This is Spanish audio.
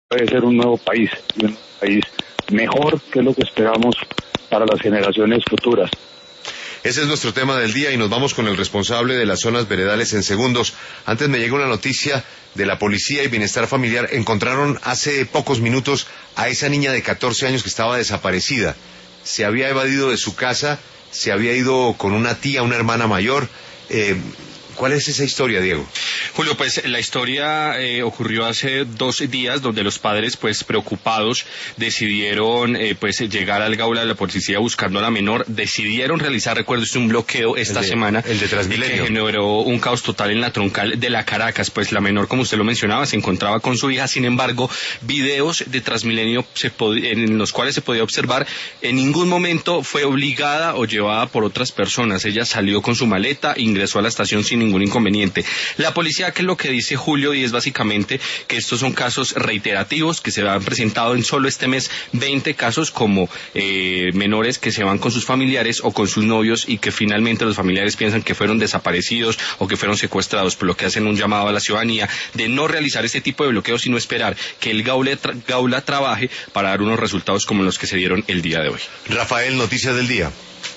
puede ser un nuevo país, y un país mejor, que es lo que esperamos para las generaciones futuras. Ese es nuestro tema del día y nos vamos con el responsable de las zonas veredales en segundos. Antes me llegó una noticia de la Policía y Bienestar Familiar. Encontraron hace pocos minutos a esa niña de 14 años que estaba desaparecida. Se había evadido de su casa, se había ido con una tía, una hermana mayor. ¿Cuál es esa historia, Diego? Julio, pues la historia ocurrió hace 2 días, donde los padres, pues preocupados, decidieron pues llegar al Gaula de la policía buscando a la menor. Decidieron realizar, recuerdo, un bloqueo esta semana. El de Transmilenio. Que generó un caos total en la troncal de la Caracas. Pues la menor, como usted lo mencionaba, se encontraba con su hija. Sin embargo, videos de Transmilenio en los cuales se podía observar, en ningún momento fue obligada o llevada por otras personas. Ella salió con su maleta, ingresó a la estación sin ningún inconveniente. La policía, que es lo que dice Julio, y es básicamente que estos son casos reiterativos, que se han presentado en solo este mes 20 casos como menores que se van con sus familiares o con sus novios y que finalmente los familiares piensan que fueron desaparecidos o que fueron secuestrados, por lo que hacen un llamado a la ciudadanía de no realizar este tipo de bloqueos, sino esperar que el Gaula trabaje para dar unos resultados como los que se dieron el día de hoy. Rafael, noticias del día.